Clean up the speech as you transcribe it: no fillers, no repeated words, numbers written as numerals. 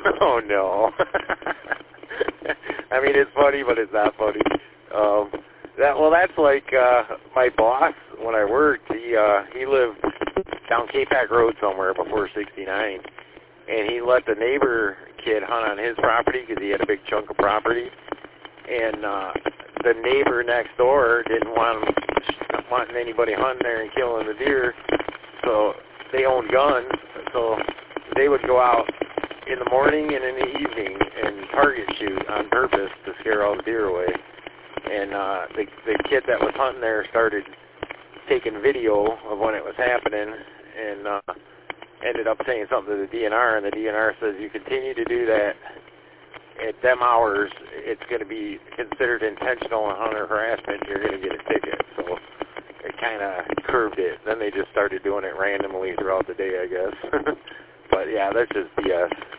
Oh, no. I mean, it's funny, but it's not funny. That's like my boss when I worked. He lived down K-Pac Road somewhere before 69, and he let the neighbor kid hunt on his property because he had a big chunk of property, and the neighbor next door didn't want anybody hunting there and killing the deer, so they owned guns, so they would go out in the morning and in the evening and target shoot on purpose to scare all the deer away. And the kid that was hunting there started taking video of when it was happening and ended up saying something to the DNR, and the DNR says, you continue to do that at them hours, it's going to be considered intentional hunter harassment, you're going to get a ticket. So it kind of curved it. Then they just started doing it randomly throughout the day, I guess. But yeah, that's just BS.